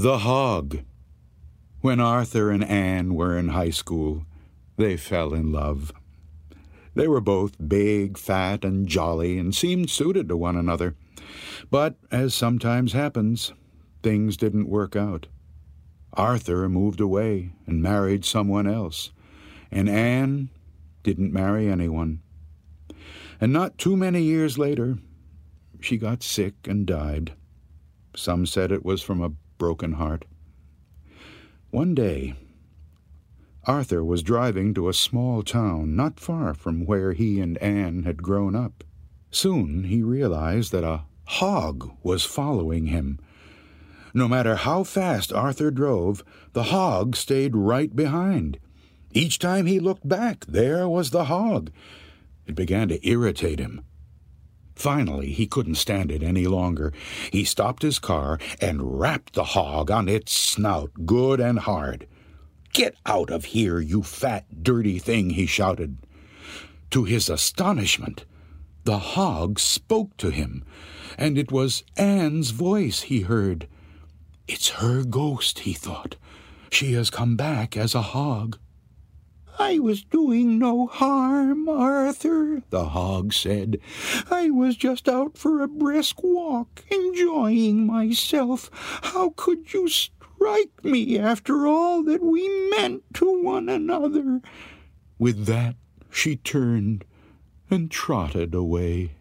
The Hog. When Arthur and Anne were in high school, they fell in love. They were both big, fat, and jolly, and seemed suited to one another. But, as sometimes happens, things didn't work out. Arthur moved away and married someone else, and Anne didn't marry anyone. And not too many years later, she got sick and died. Some said it was from a broken heart. One day, Arthur was driving to a small town not far from where he and Anne had grown up. Soon he realized that a hog was following him. No matter how fast Arthur drove, the hog stayed right behind. Each time he looked back, there was the hog. It began to irritate him. Finally, he couldn't stand it any longer. He stopped his car and rapped the hog on its snout good and hard. "Get out of here, you fat, dirty thing," he shouted. To his astonishment, the hog spoke to him, and it was Anne's voice he heard. "It's her ghost," he thought. "She has come back as a hog." "I was doing no harm, Arthur," the hog said. "I was just out for a brisk walk, enjoying myself. How could you strike me after all that we meant to one another?" With that, she turned and trotted away.